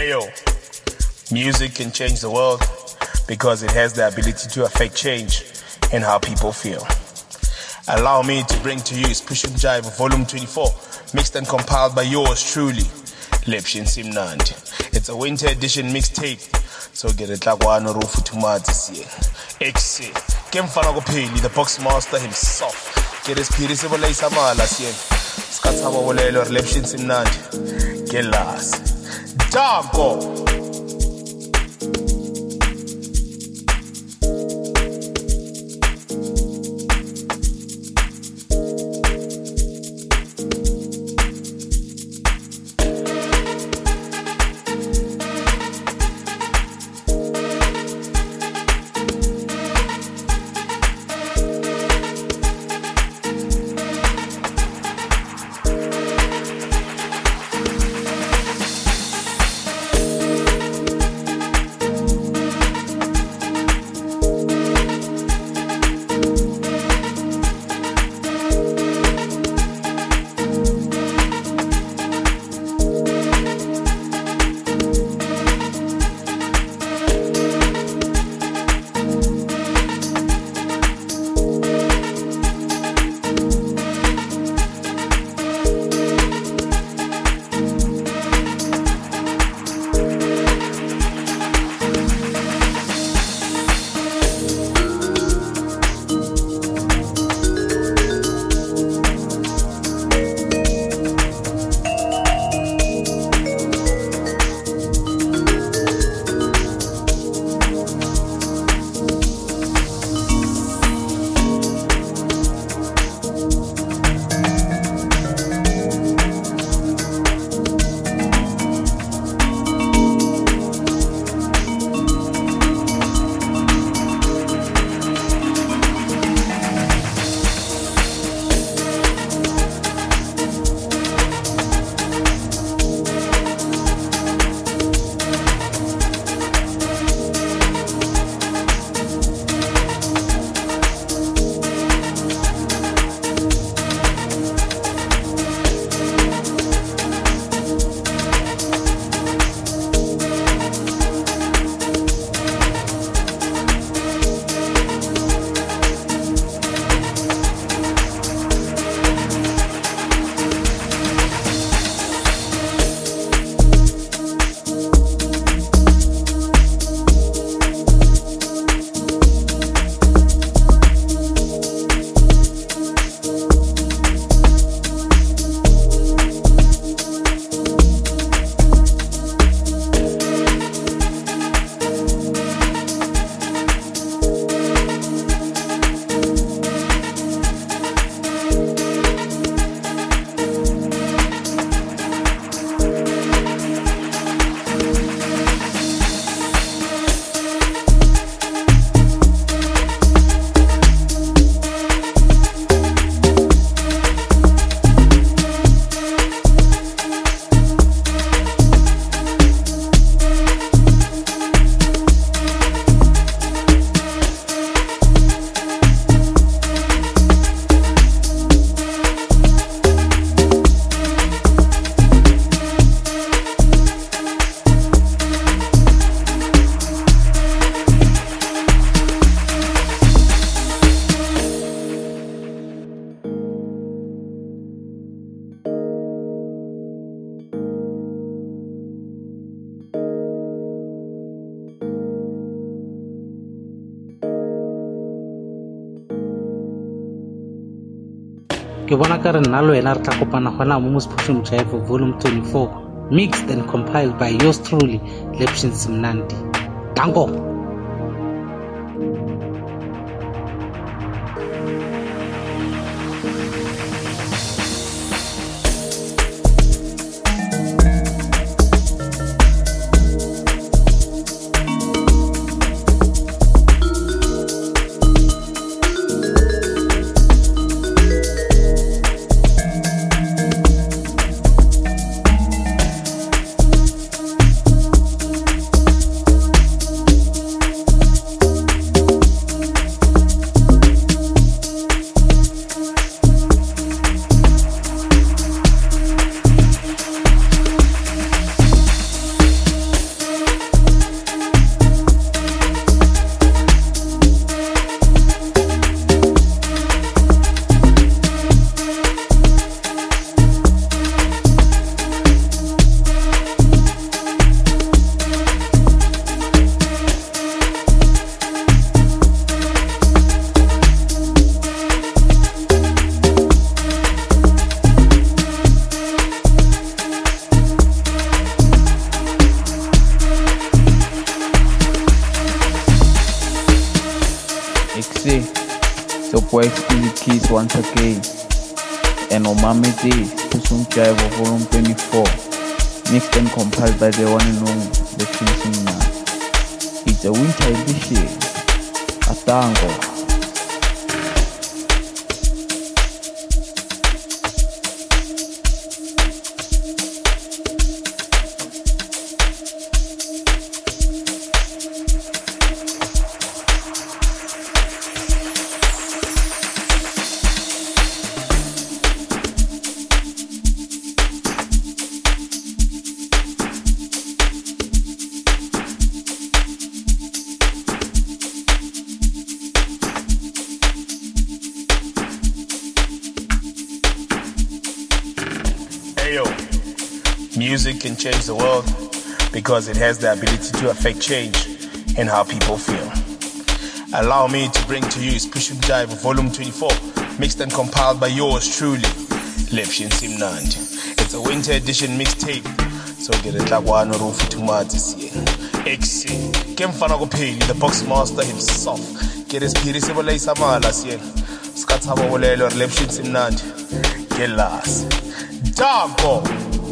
Ayo, music can change the world because it has the ability to affect change in how people feel. Allow me to bring to you is Push and Jive Volume 24, mixed and compiled by yours truly, Lepshin Simnandi. It's a winter edition mixtape, so get it like one roof to Martisi. XC, Kemfana Gopeli, the box master himself. Get his Piri Sibolay Samala, Skatsama Bolelo, Lepshin Simnandi. Gelas. Danko! Ke bona ka re nna le wena re tla kopana gona mo Push and Jive Volume 24, mixed and compiled by yours truly, Lepshin Simnandi. Danko! Your boy Exquisite Keys once again. And Omame Day, Pusum Jive Volume 24. Mixed and compiled by the one and only Lepshin Man. It's a winter edition. A tango. Music can change the world because it has the ability to affect change in how people feel. Allow me to bring to you Pushum Jive Volume 24, mixed and compiled by yours truly, Lepshin Simnandi. It's a winter edition mixtape, so get it like one or two months. X, Kemfana Gopeli, the box master himself. Get his Pirisable Samala, Skataba Wolelo, Lepshin Simnandi. Get last. Dango!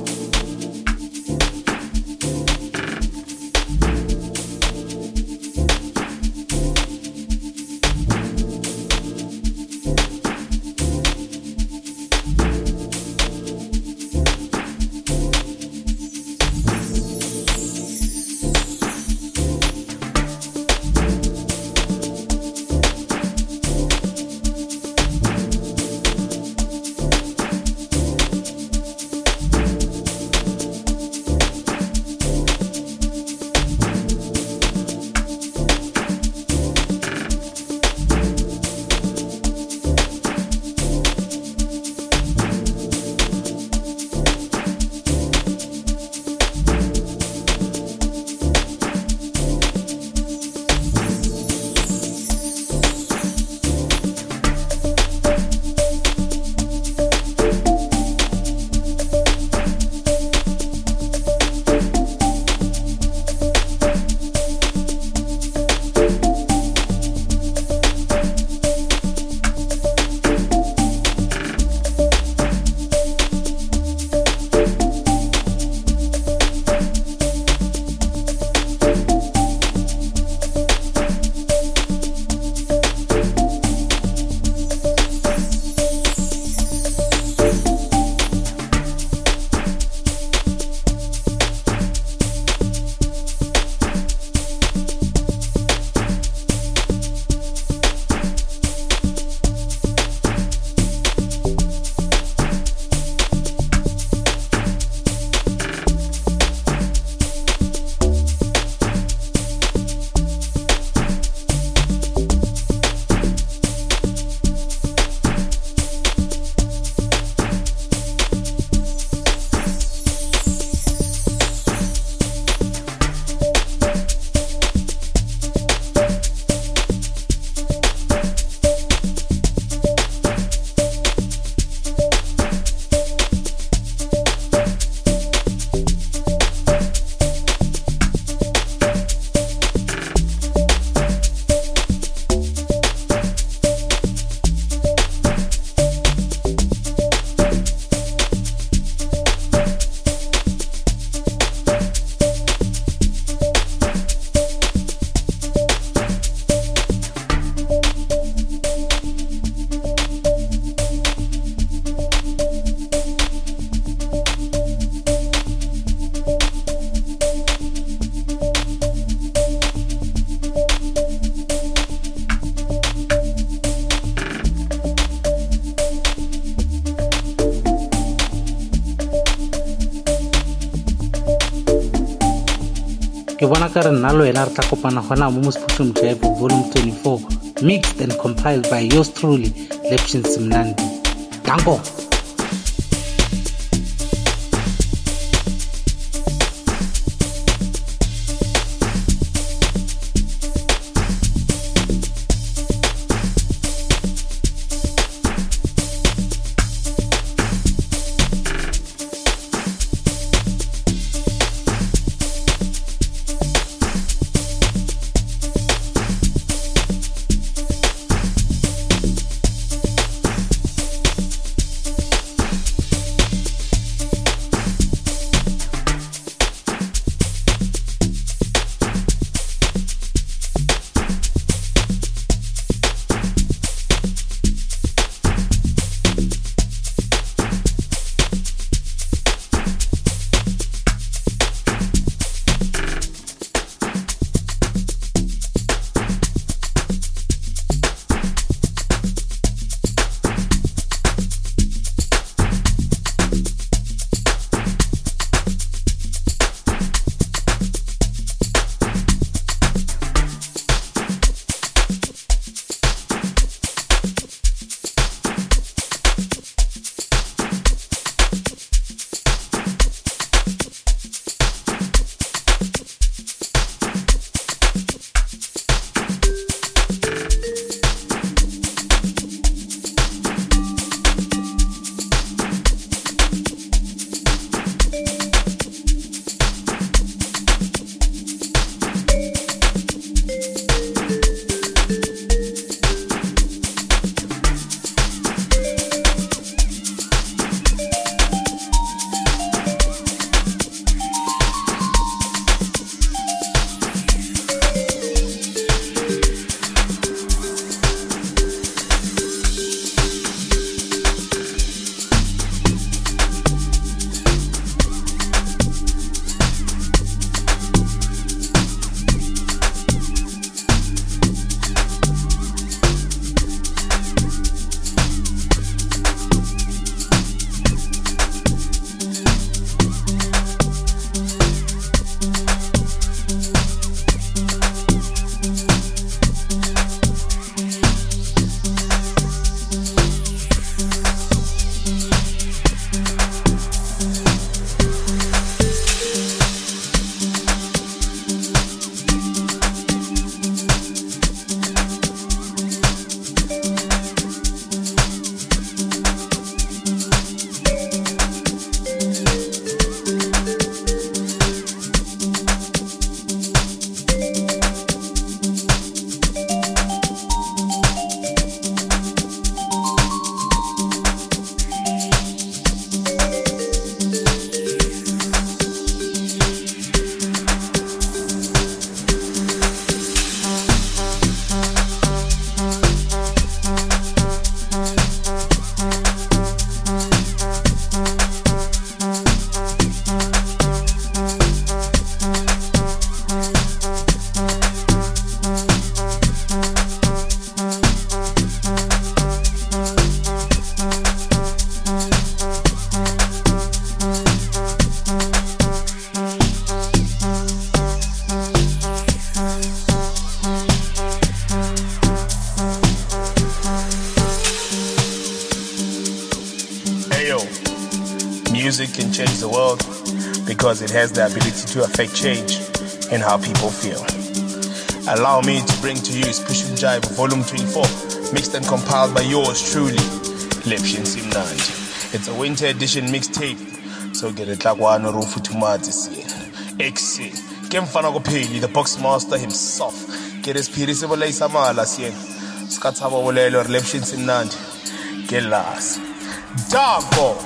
ke bona ka re nna le wena re tla kopana gona mo Pushum Jive Volume 24, mixed and compiled by yours truly, Lepshin Simnandi. Dango! Music can change the world because it has the ability to affect change in how people feel. Allow me to bring to you Push and Jive Volume 24, mixed and compiled by yours truly, Lepshin Simnandi. It's a winter edition mixtape, so get it like one or Futumati scene. XC, Kemfana Gopeli, the box master himself. Get his Pirisable Samala scene. Skataba Wolelo, Lepshin Simnandi. Get last. Dago!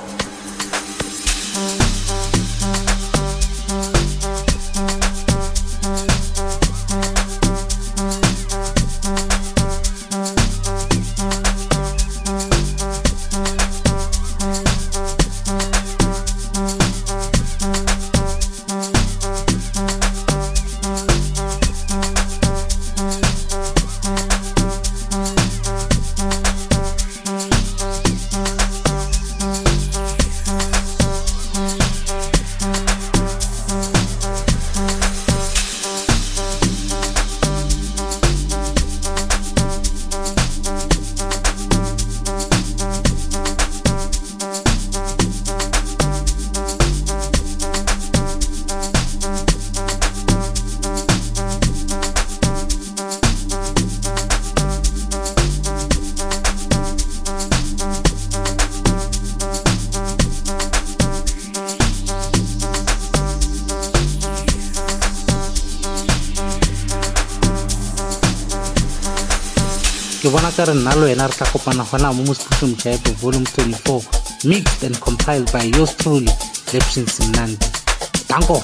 Ke bona ka re nna le wena re tla kopana gona mo Push and Jive Volume 24, mixed and compiled by yours truly, Lepshin Simnandi. Danko.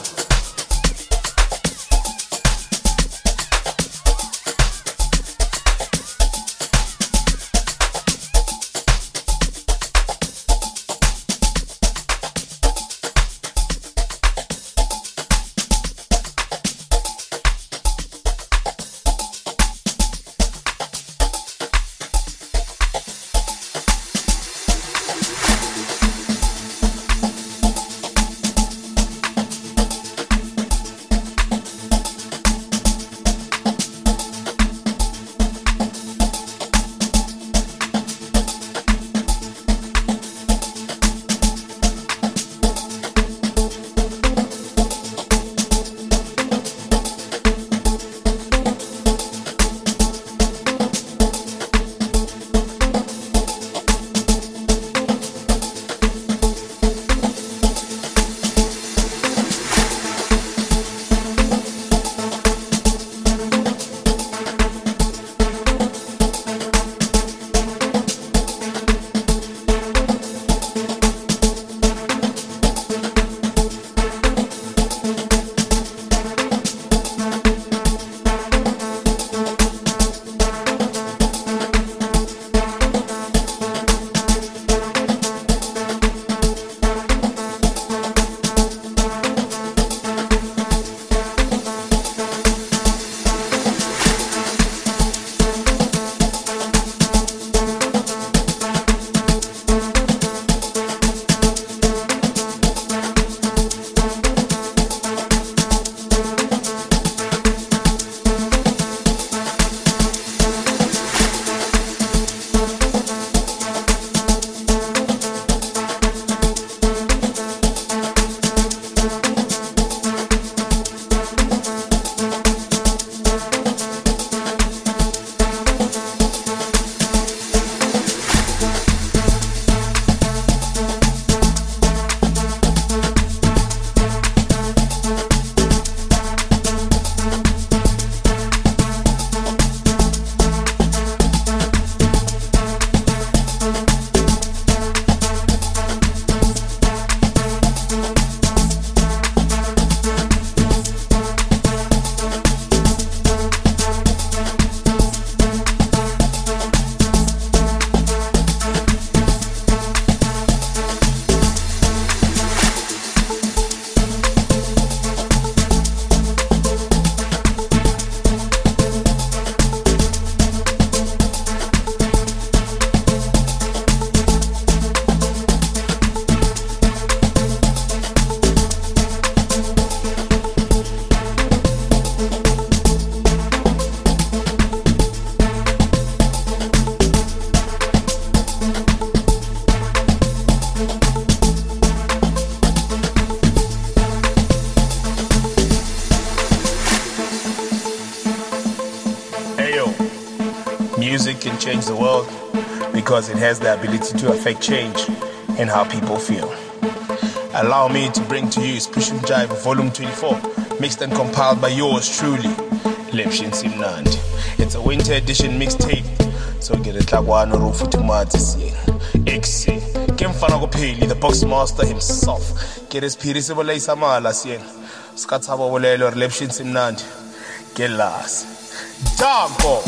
because it has the ability to affect change in how people feel. Allow me to bring to you Spushum Jive Volume 24, mixed and compiled by yours truly, Lepshin Simnandi. It's a winter edition mixtape, so get a tlagwana rufu tumatisi. Exe, Kemfana Gopeli, the box master himself. Get his Pirisable Samala Sien, Skataba Wolelo or Lepshin Simnandi. Get last. Danko!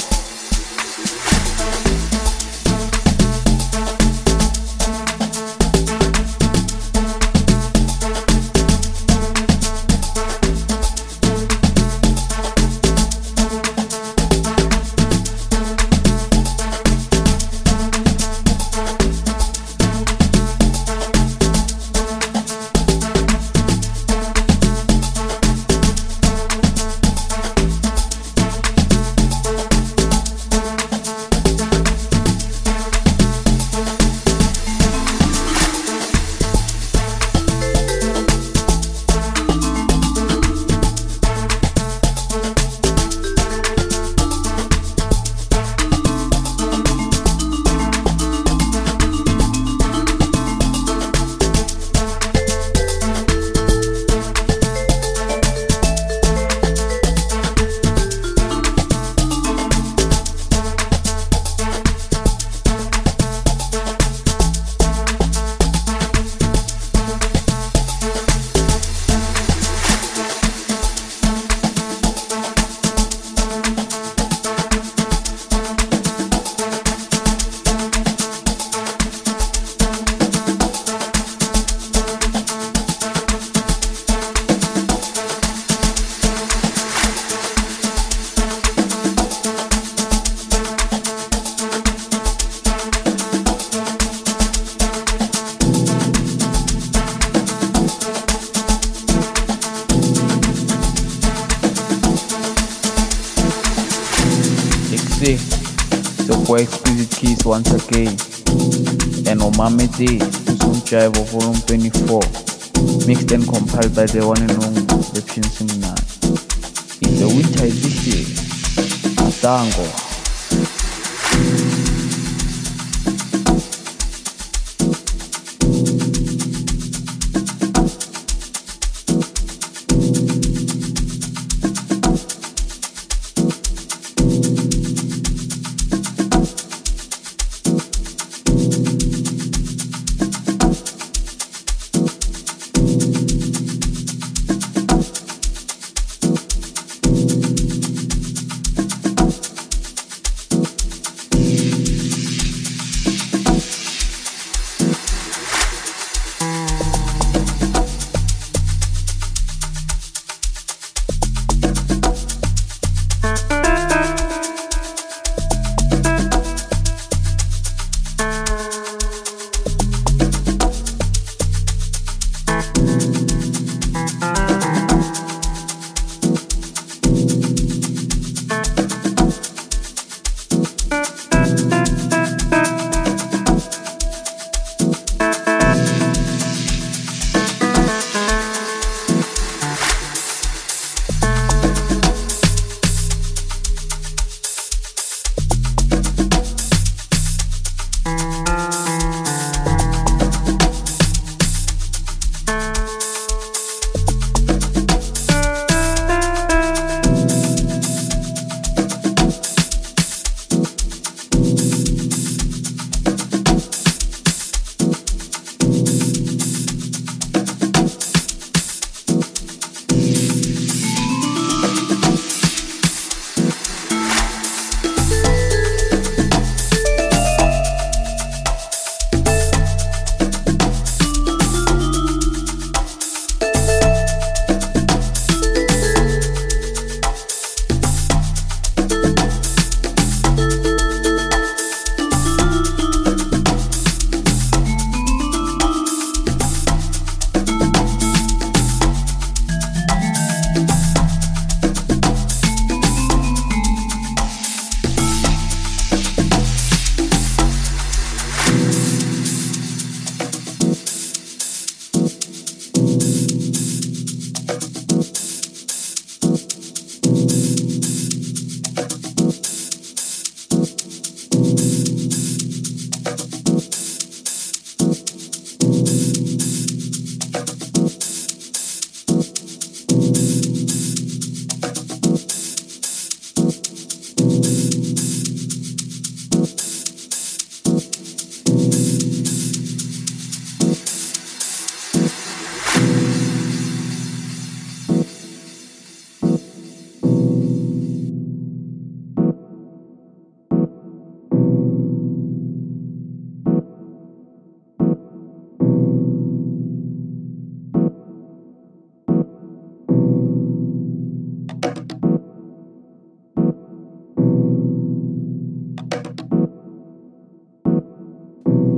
So for Exquisite Keys once again, and Omame Day, Spushum Jive Volume 24, mixed and compiled by the one and only Lepshin Simnandi. It's a winter edition. Tango.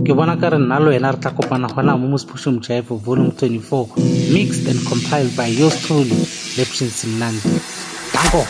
ke bona ka re nna le wena re tla kopana gona mo Mospushum Jive Volume 24, mixed and compiled by yours truly, Lepshin Simnandi. Danko!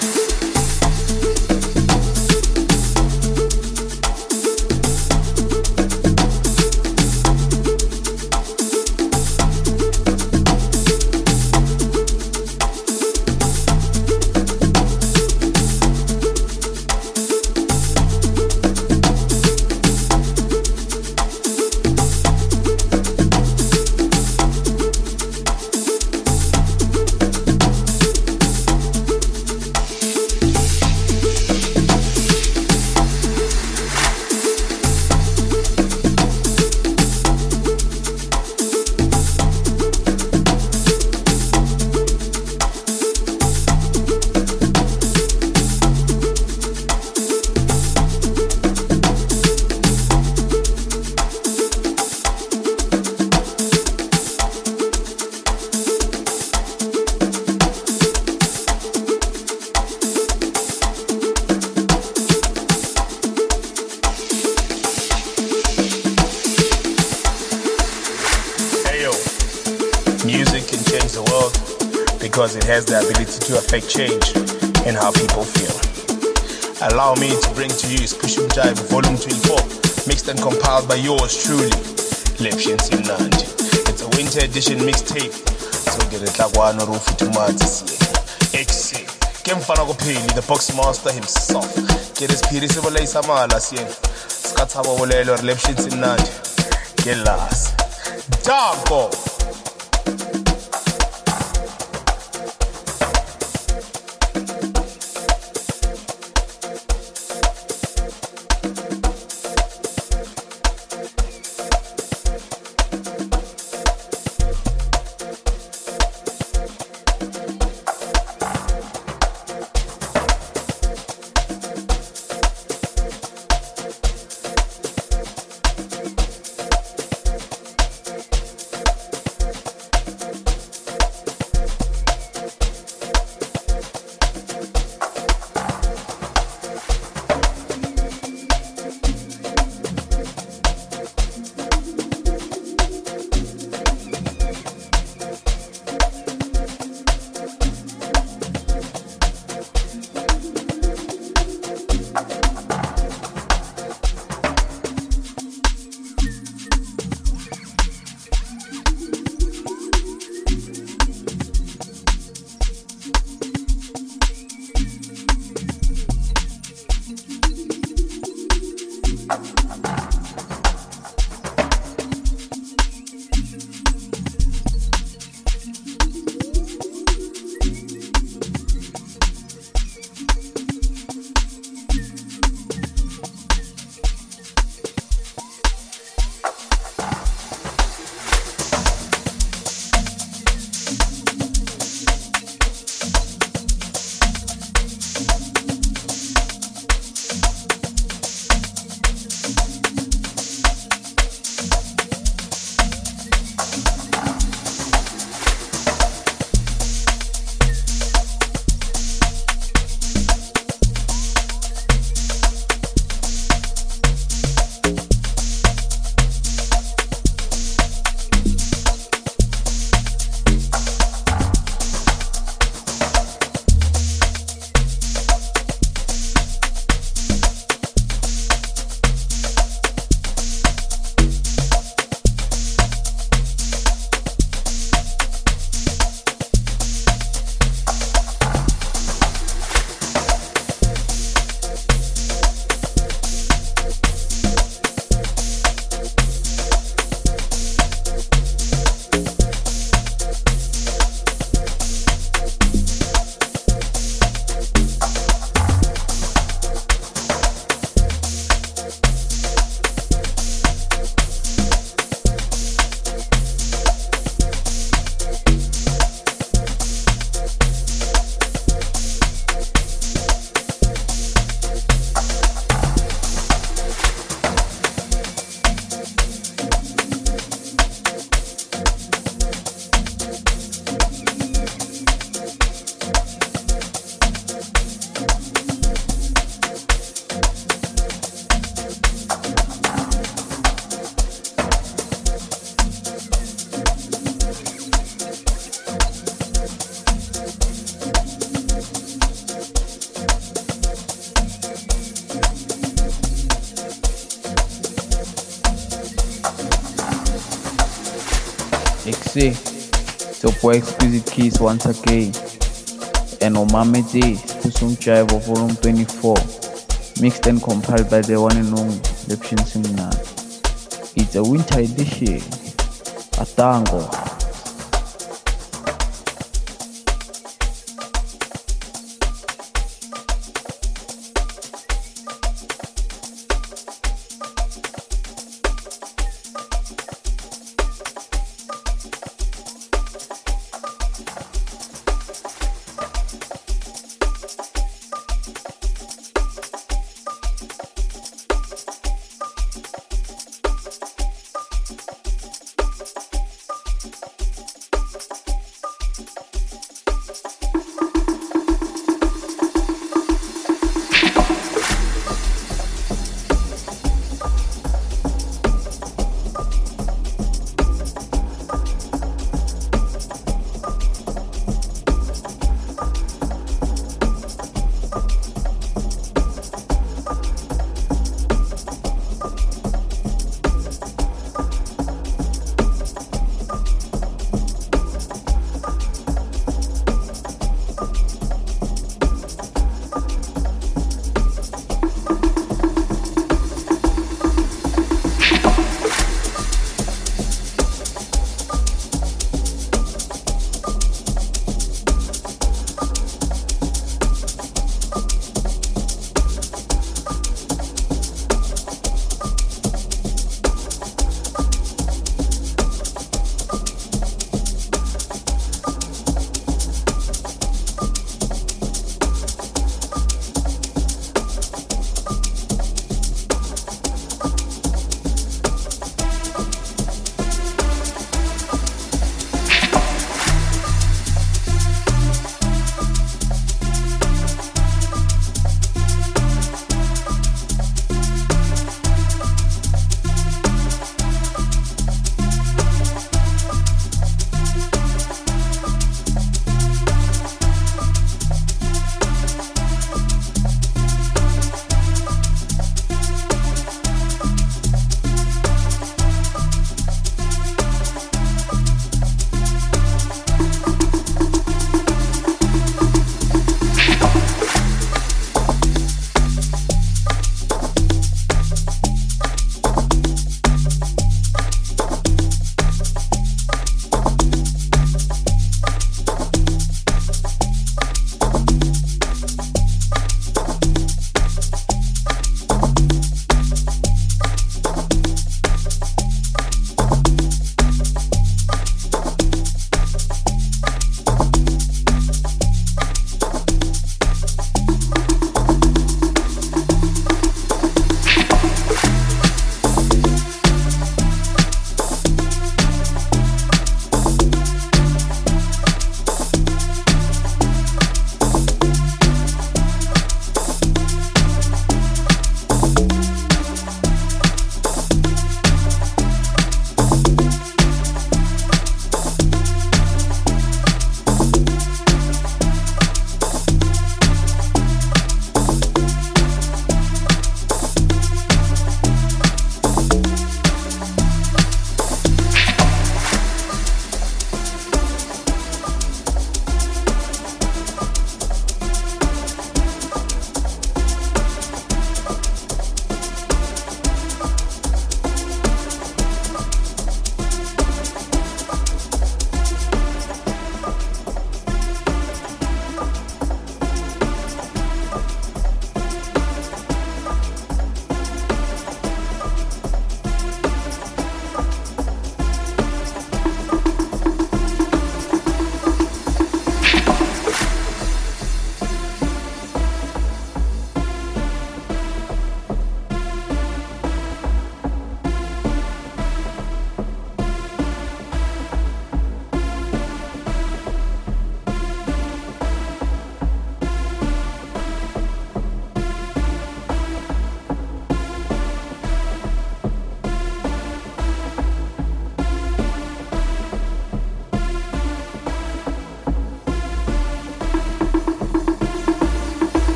Music can change the world because it has the ability to affect change in how people feel. Allow me to bring to you Mospushum Jive Volume 24, mixed and compiled by yours truly, Lepshin Simnandi. It's a winter edition mixtape, so get it like one or two months. XC, Kemfana Gopini, the box master himself. Get his Piri Sibolay Samala, Sien, Skatabo Bolelo, Lepshin Simnandi. Get last. Danko! Exe, it's your boy Exquisite Keys once again. And Omamete, Pusum Jive Volume 24. Mixed and compiled by the one and only Lepshin Simnan. It's a winter edition. A tango.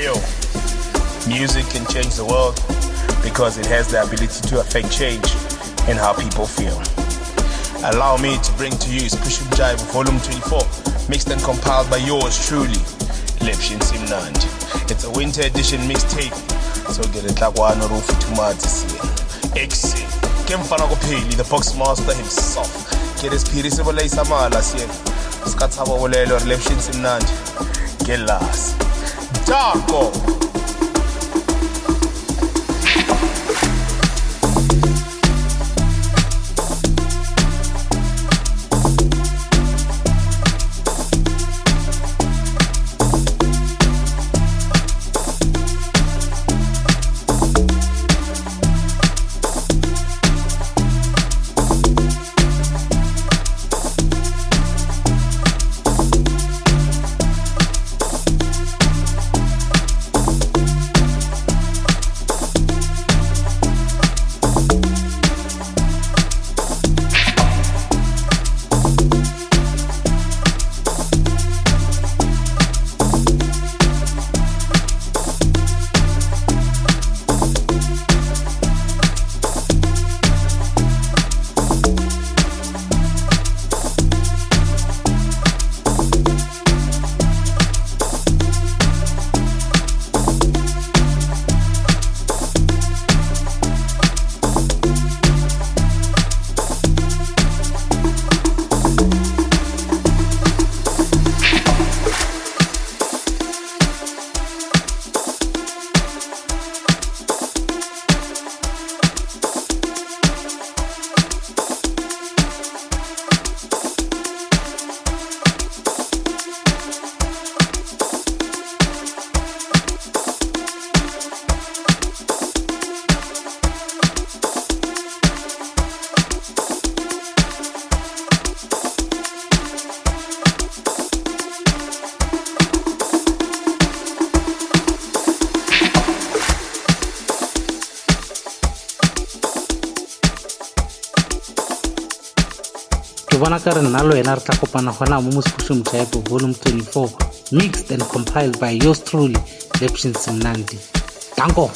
Music can change the world because it has the ability to affect change and how people feel. Allow me to bring to you is Push Up Jive Volume 24, mixed and compiled by yours truly, Lepshin Simnandi. It's a winter edition mixtape, so get it like one or two tomatoes. Exit. Kemfana Kopeli, the box master himself. Get his Pirisible Samala, Skataba Wolelo, Lepshin Simnandi. Get last. Darko! Bonakar nalo ena re tla kopana hona mo Push Up Jive Volume 24, mixed and compiled by yours truly, Lepshin Simnandi. Danko.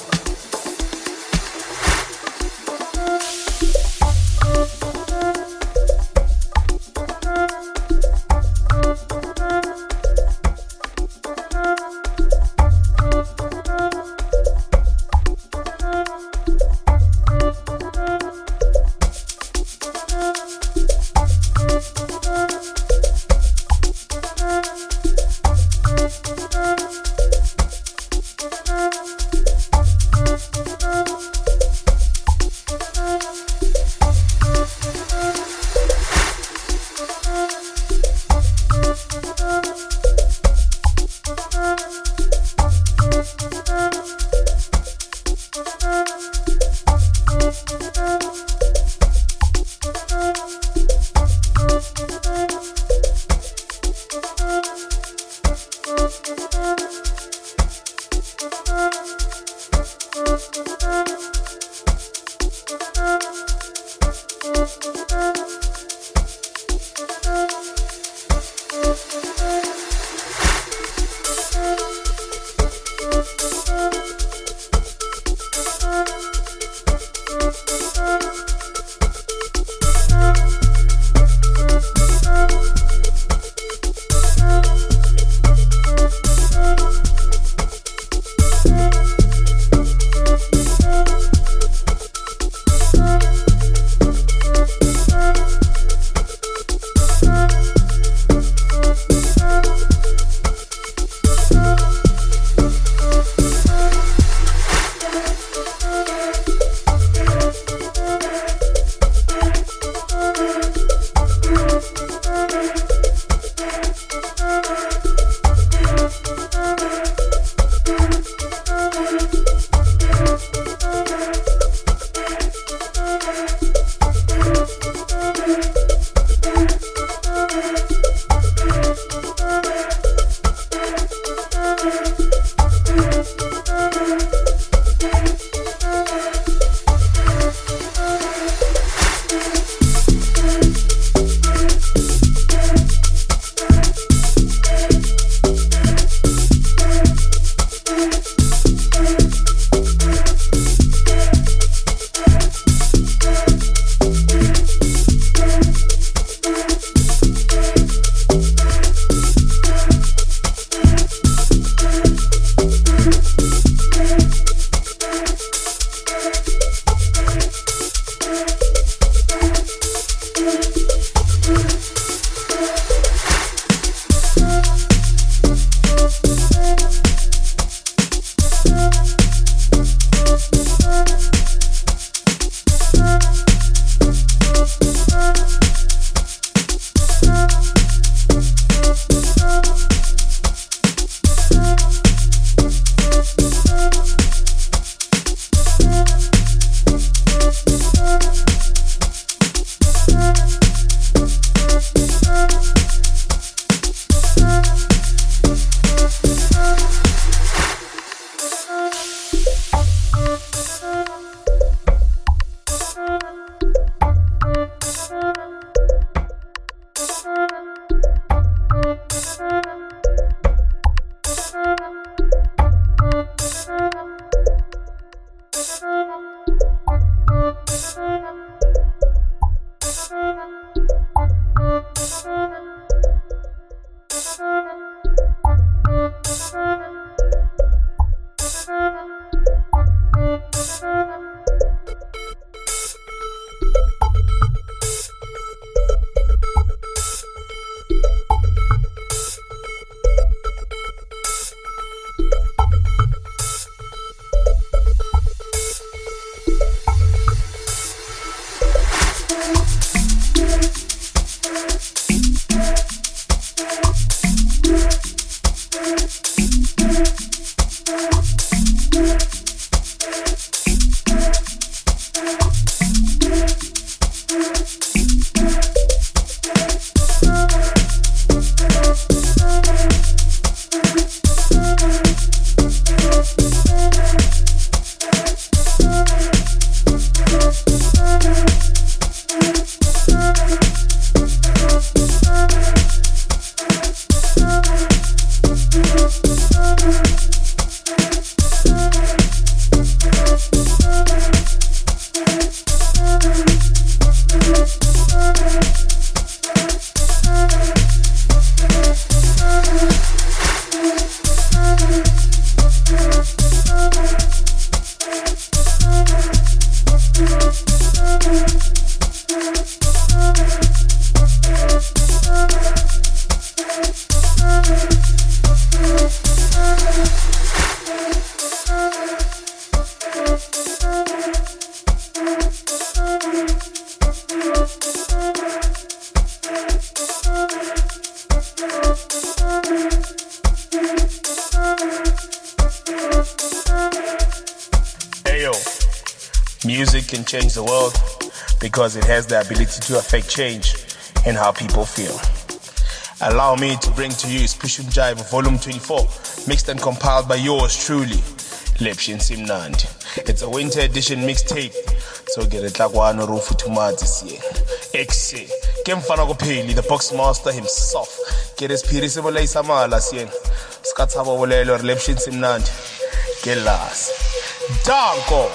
Music can change the world because it has the ability to affect change in how people feel. Allow me to bring to you Spushum Jive Volume 24, mixed and compiled by yours truly, Lepshin Simnandi. It's a winter edition mixtape, so get it like one or Rufu Tumatis here. Exe, Kem Fanagopeli, the box master himself. Get his Pirisable Samala Sien, Skatsabo Volelo, Lepshin Simnandi. Gelas. Danko!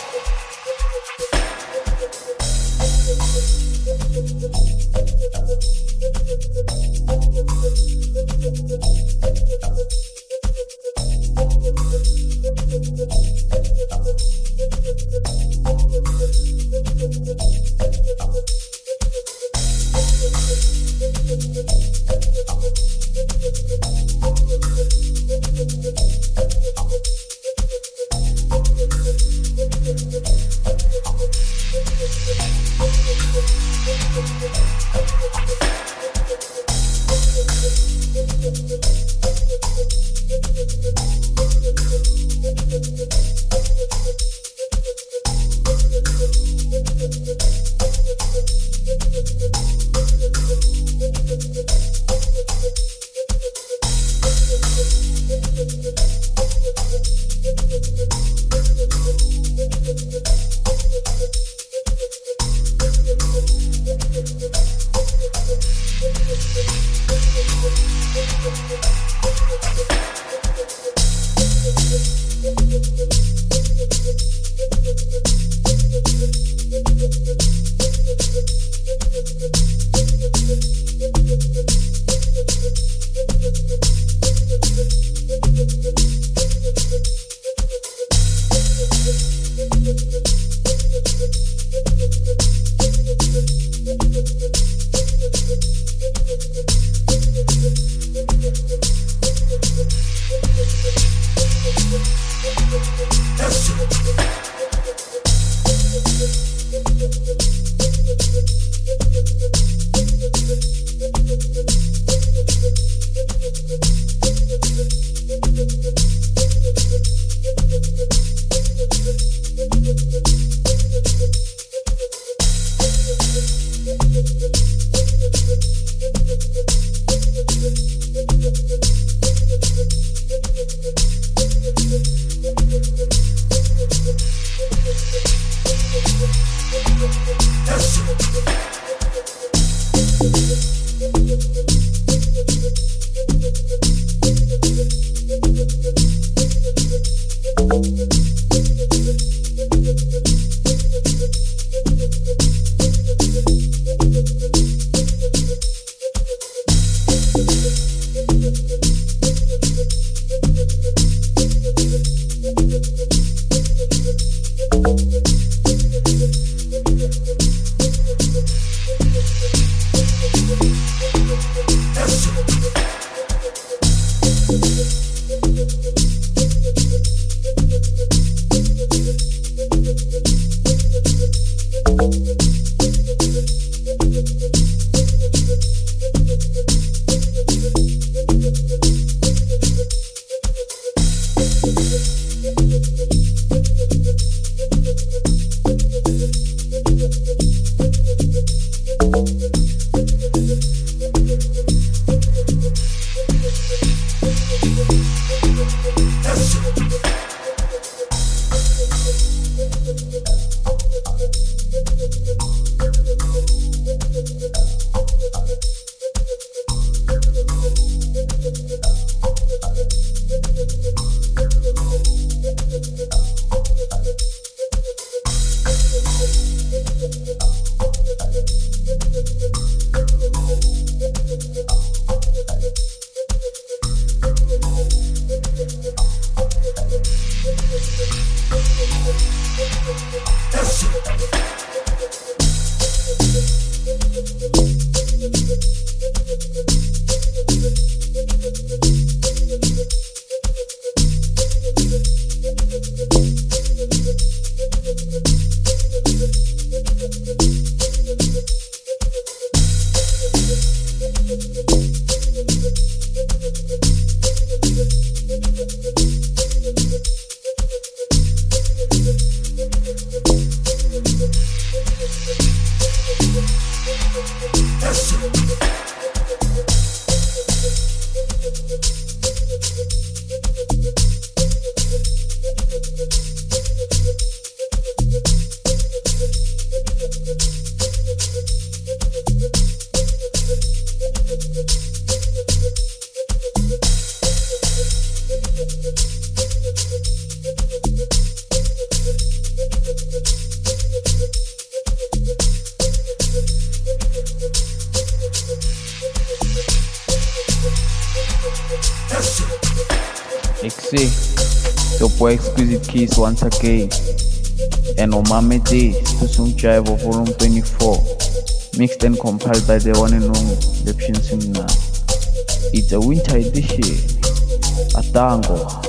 Your boy Exquisite Keys once again. And Omame Day, Pusum Jive of Volume 24. Mixed and compiled by the one and only Lepshin Simna. It's a winter edition. A tango.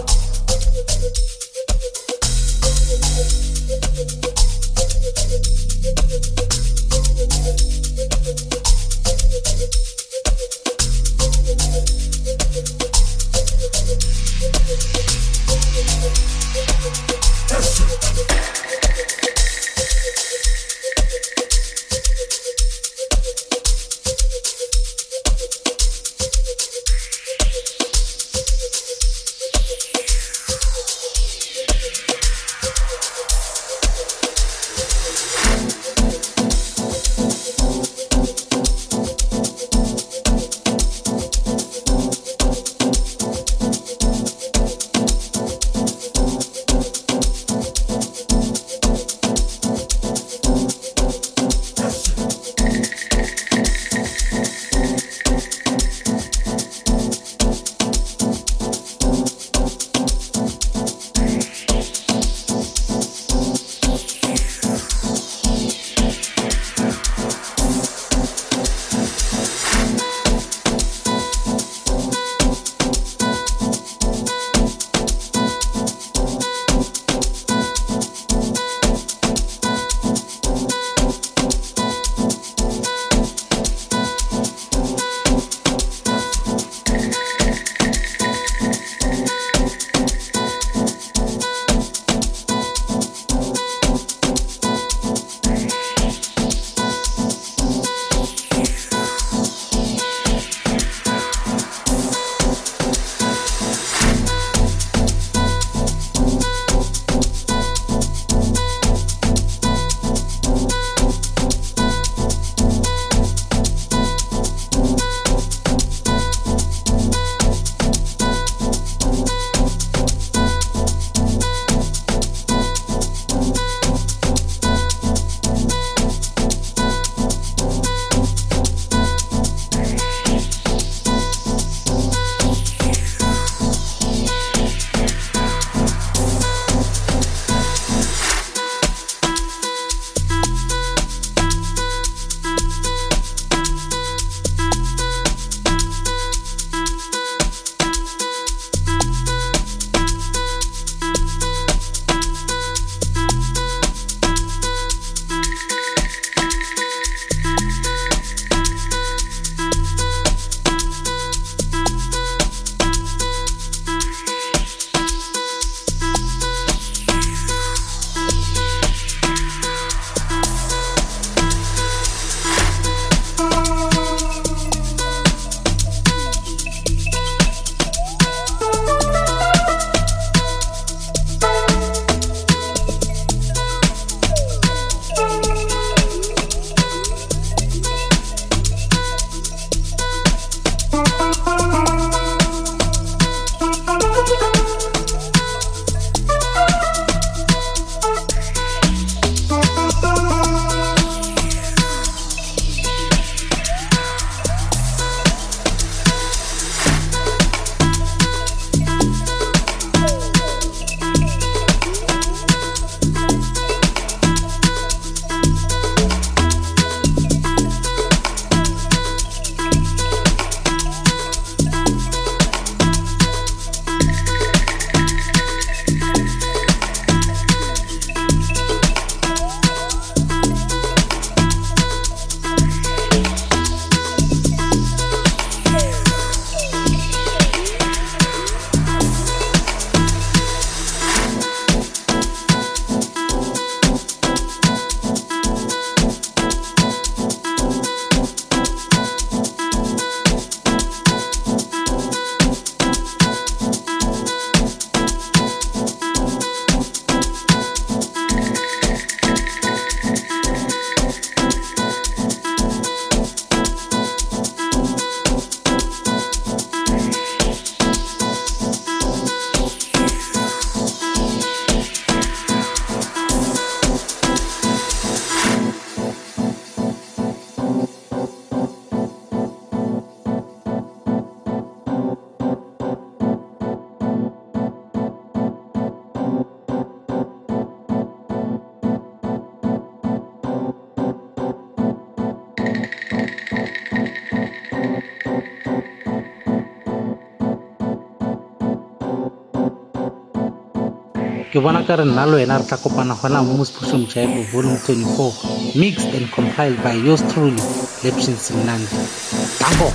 ke bona ka re nna le wena re tla kopana gona mo Mospushong Jive Volume 24, mixed and compiled by yours truly, Lepshins Mnandi. Tambo!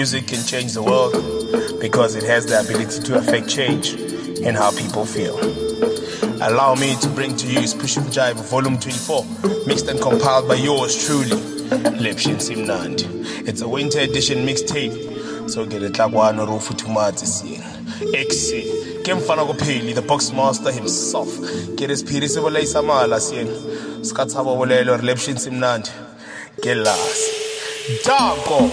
Music can change the world because it has the ability to affect change in how people feel. Allow me to bring to you Push and Jive Volume 24, mixed and compiled by yours truly, Lepshin Simnandi. It's a winter edition mixtape, so get it like one or Rufu Tumati Sien. Exi, Kemfana Gopeli, the box master himself. Get his Pirisibole Samala Sien, Skataba Wolelo, Lepshin Simnandi. Get last. Darko!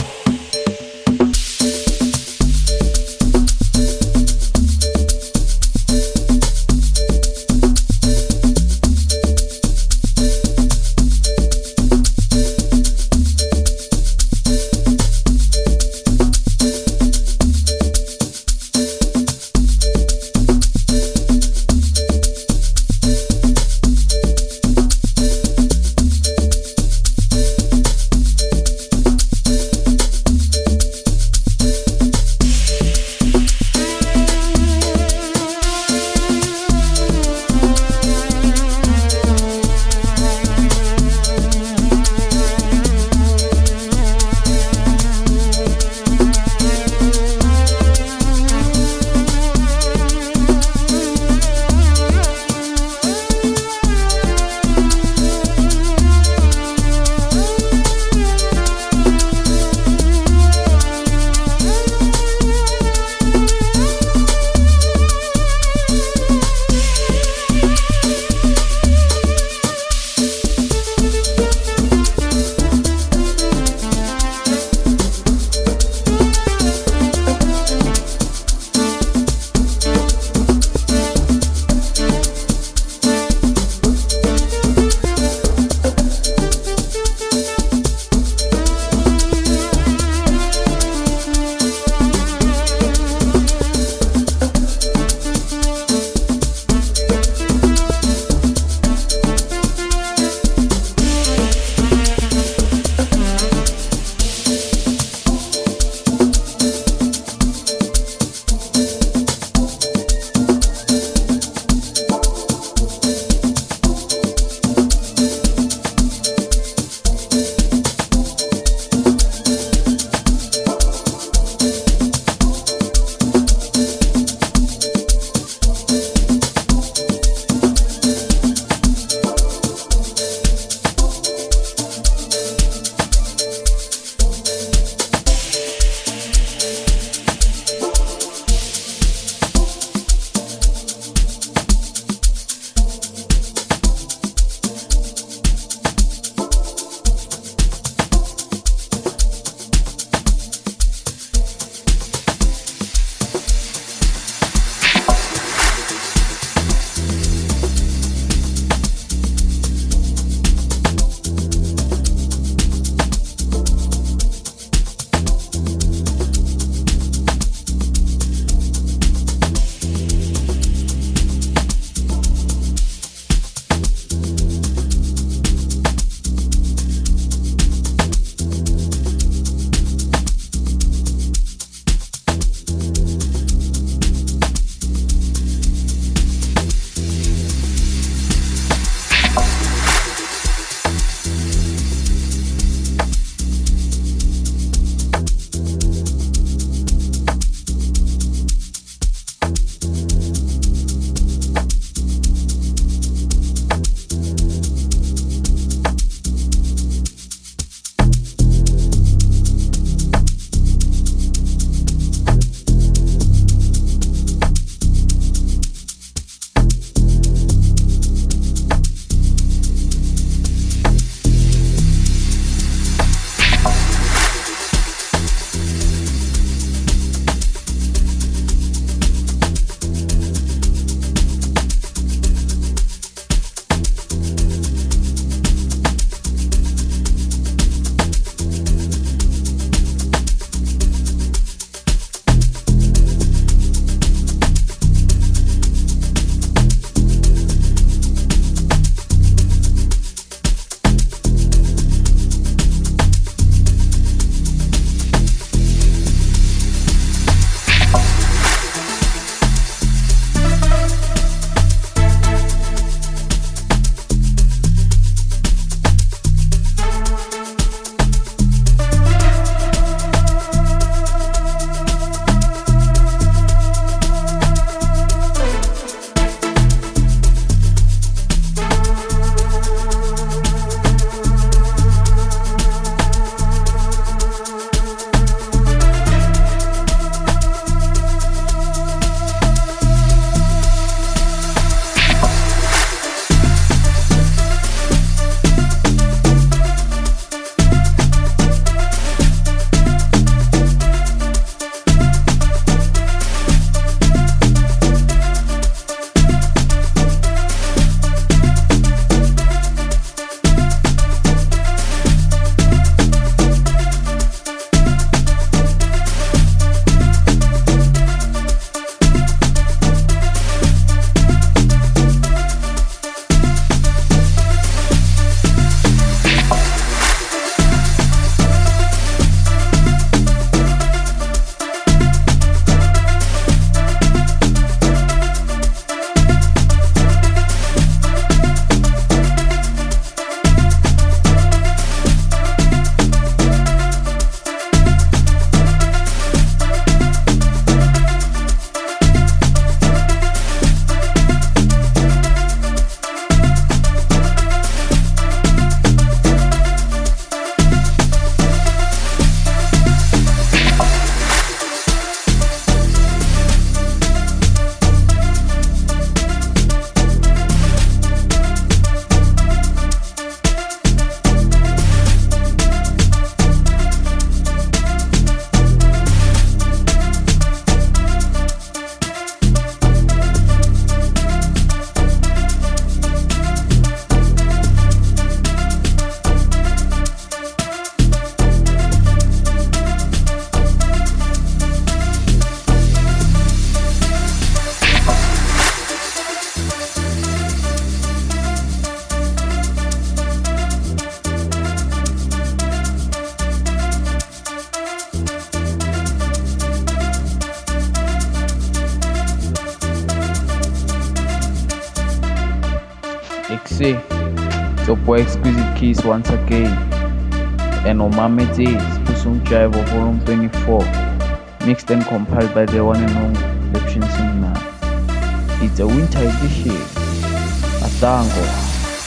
Exe, it's your boy Exquisite Keys once again. And Omamete, Spusum Jive Volume 24, mixed and compiled by the one and only Lepshin Simna. It's a winter edition. Atango.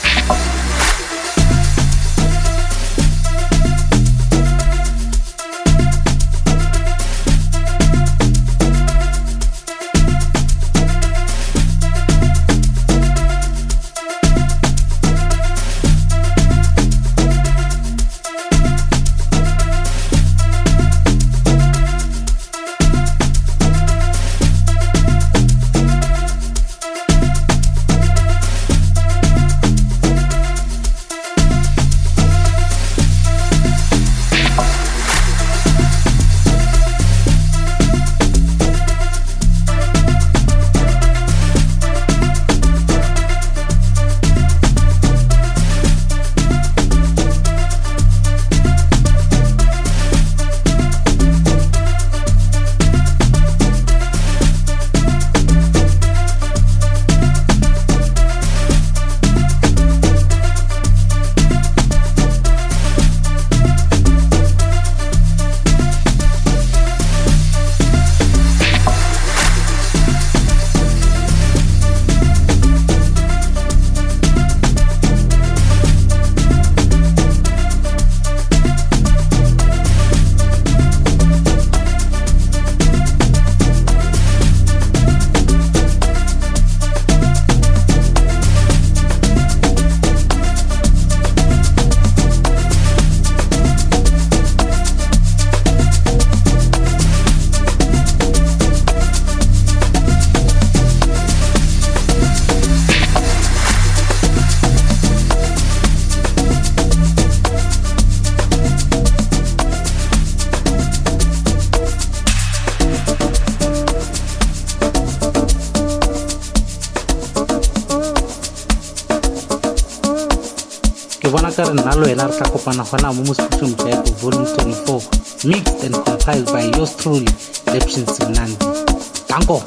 Nalo enar takopana hona mumus pushum jaibu volume 24, mixed and compiled by yours truly, Lepshin Simnandi. Danko.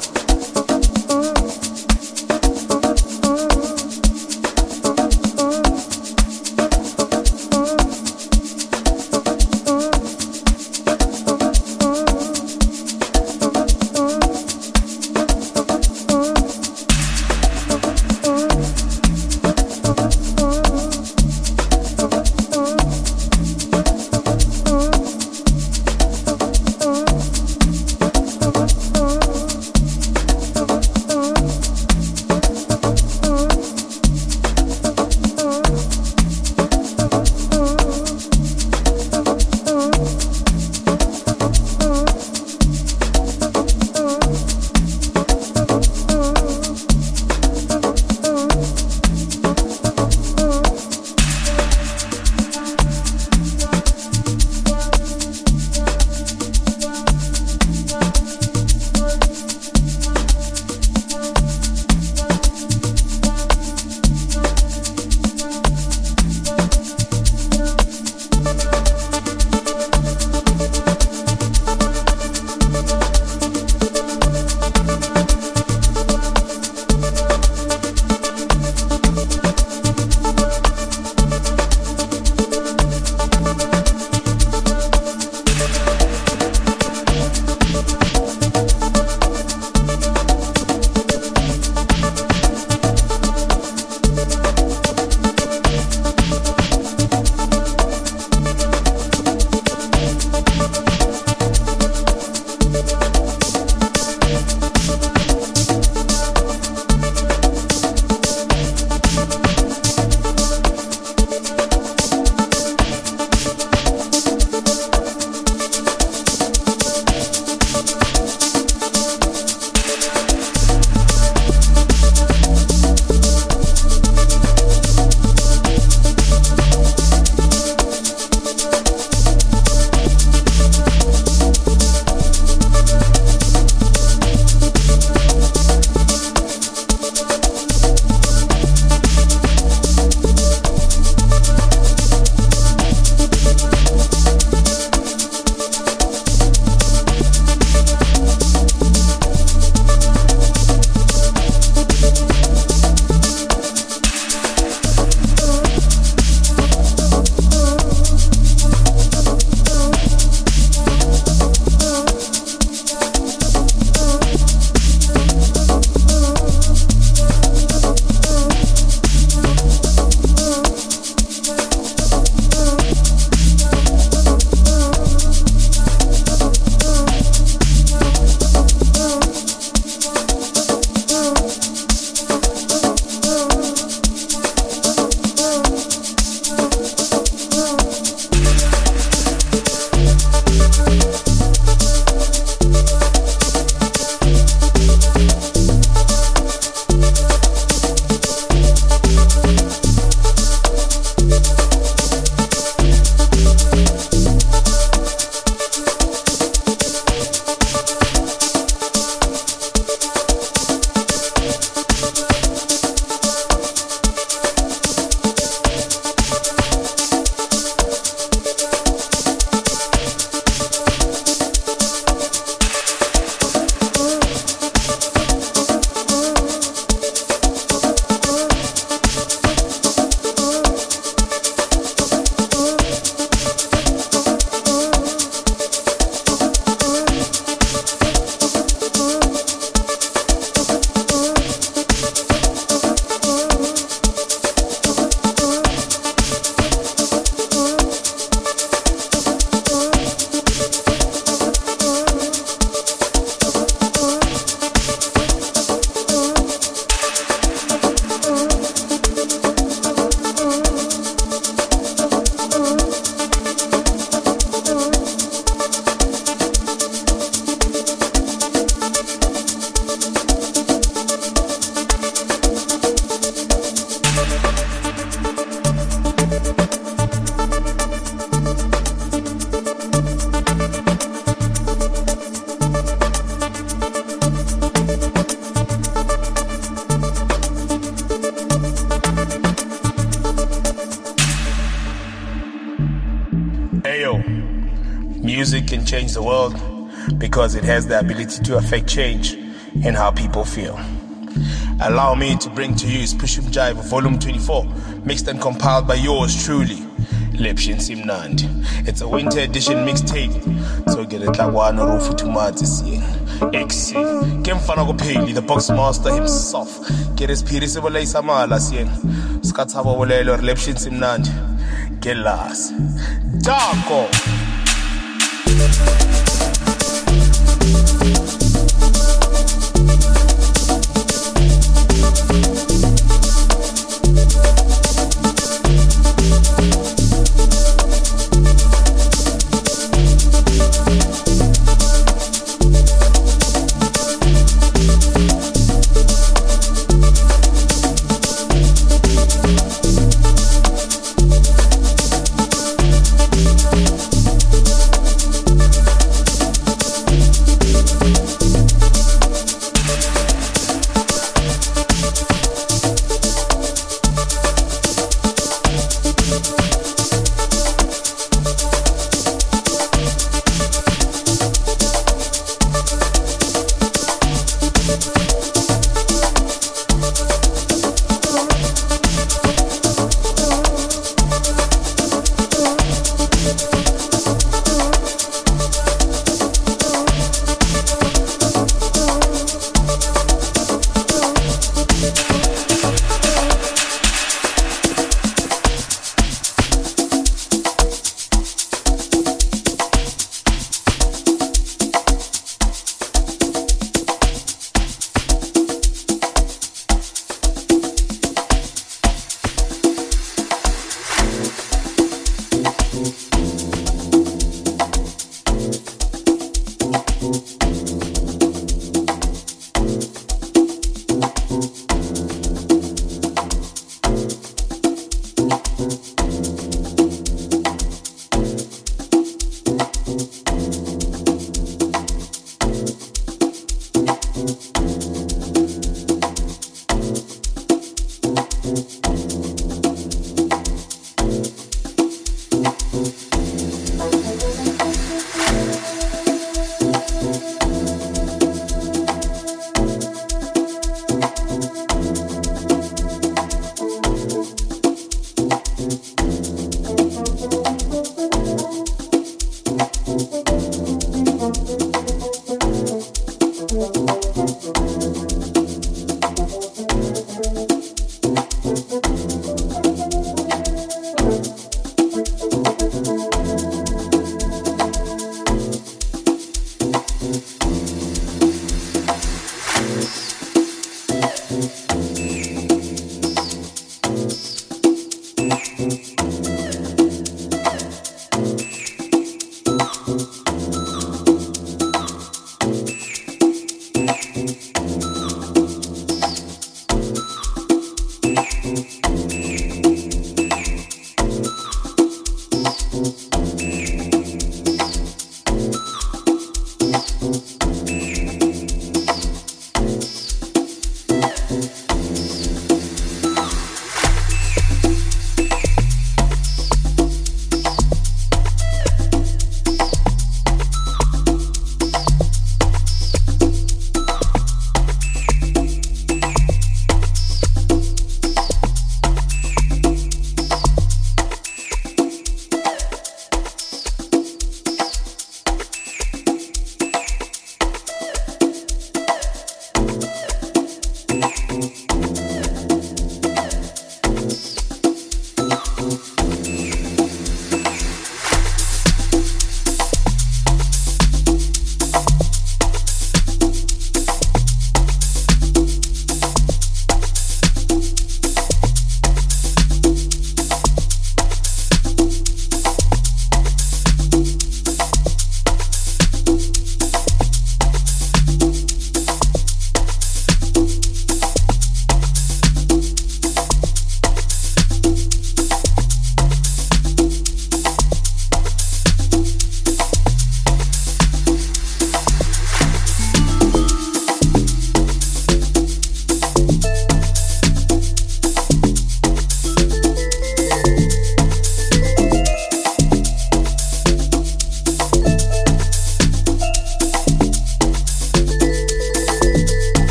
Music can change the world because it has the ability to affect change in how people feel. Allow me to bring to you is Push Jive Volume 24, mixed and compiled by yours truly, Lepshin Simnandi. It's a winter edition mixtape, so get it like one or for 2 months this year. Exit. Kim Fanago Paley, the box master himself. Get his Piris Evolay Samala Sien. Skatabo Volel or Lepshin Simnandi. Get last. Darko.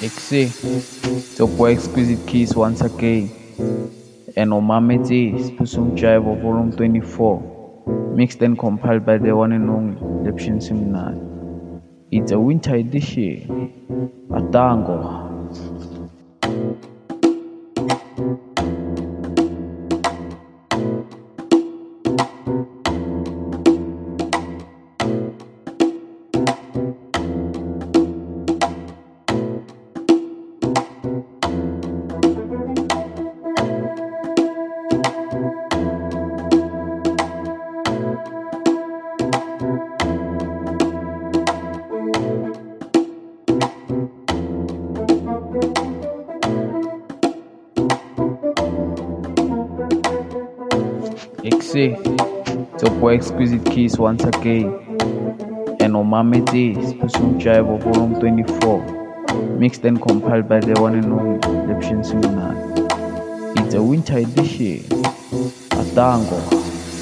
Exe, it's your boy Exquisite Keys once again. And Omamete, Pusum Jive Volume 24, mixed and compiled by the one and only Lepshin Simnan. It's a winter edition. Atango. Exe, it's your boy Exquisite Keys once again. And Omamete, Pusum Jive Volume 24, mixed and compiled by the one and only Lepshin Simnan. It's a winter edition. Atango.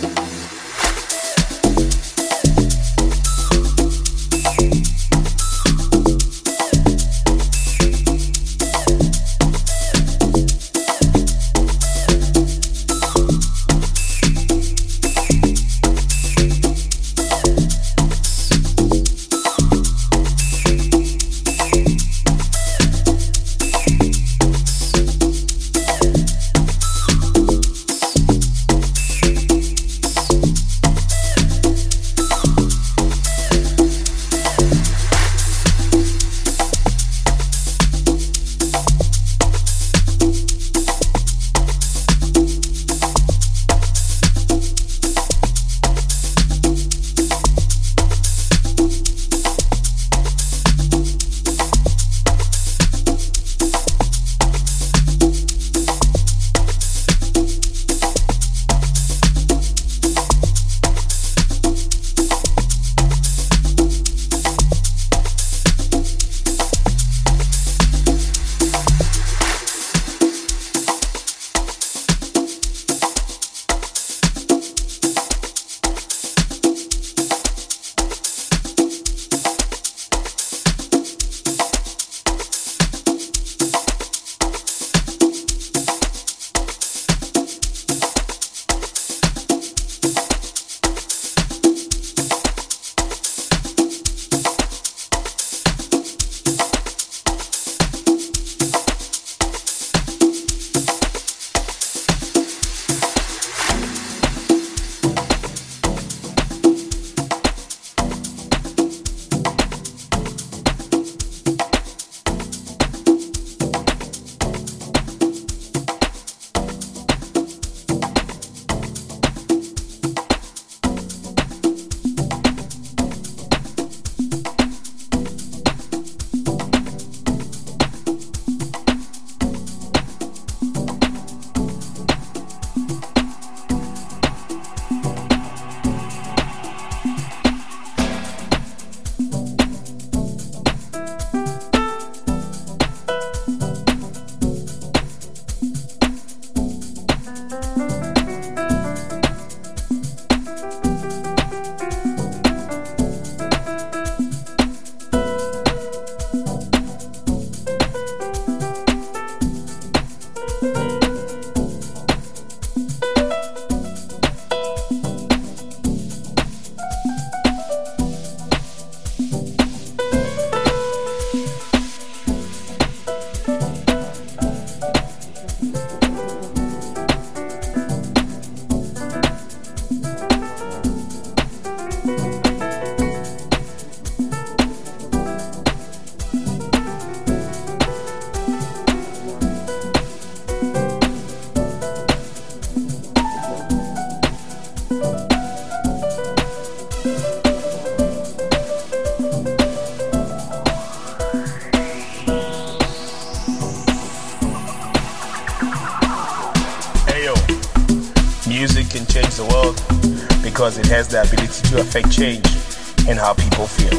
Music can change the world because it has the ability to affect change in how people feel.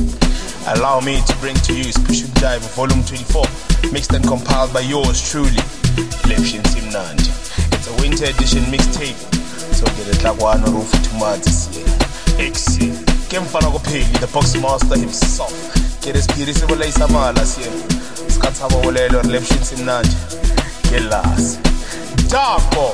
Allow me to bring to you Pushum Jive Volume 24, mixed and compiled by yours truly, Lepshin Simnandi. It's a winter edition mixtape, so get it like one or over 2 months. Exe, Kem Fanago Pig, the box master himself. Get his beautiful lace amalas here. Skathabo bolelo reception simnandi Gelas Tapo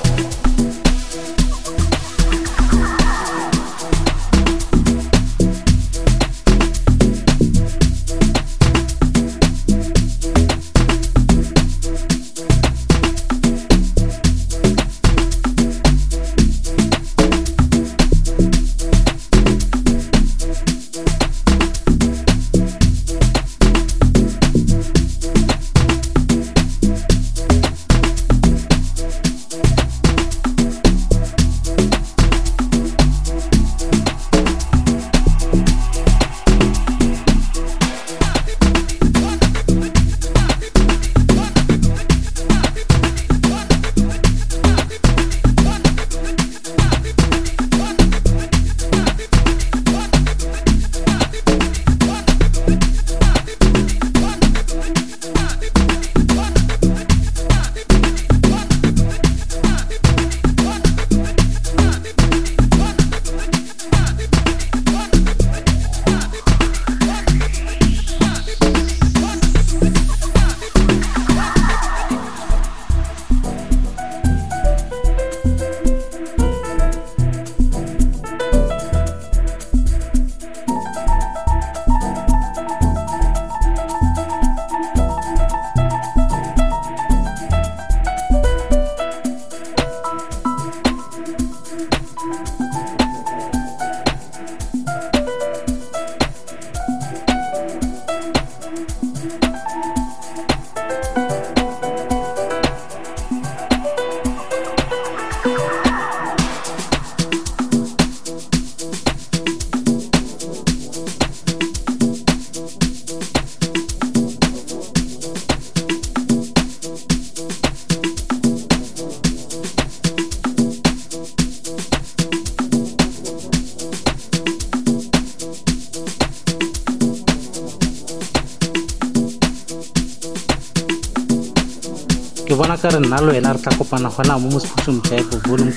Ke bona ka re nna le wena re tla kopana gona mo Mosphushu Mjaivo volume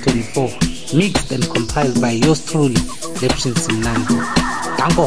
24 mixed and compiled by yours truly Lepshin Simnandi. Danko.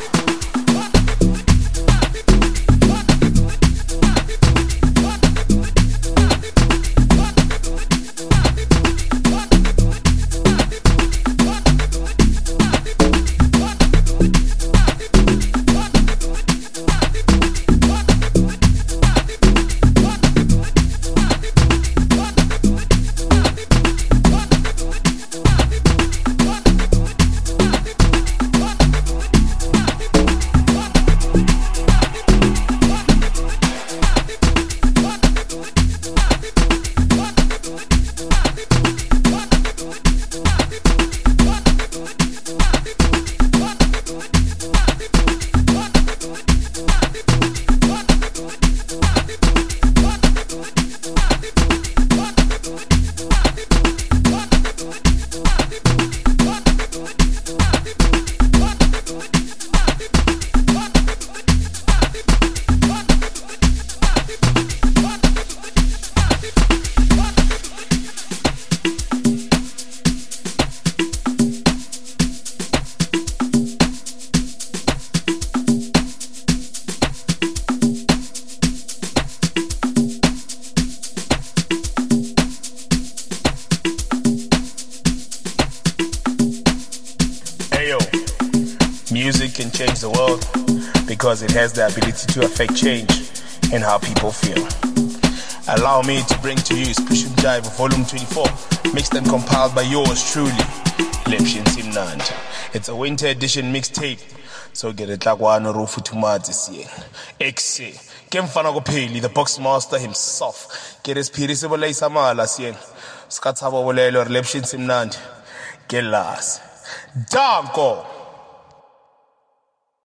Music can change the world because it has the ability to affect change in how people feel. Allow me to bring to you Mosphushu Mjaivo volume 24, mixed and compiled by yours truly, Lepshin Simnandi. It's a winter edition mixtape, so get it like one rufu tumazi siye. Exe, Kemfana Gopeli, the box master himself. Get his pirisable samala siye. Skathabo bolelo Lepshin Simnandi. Gelas. Danko.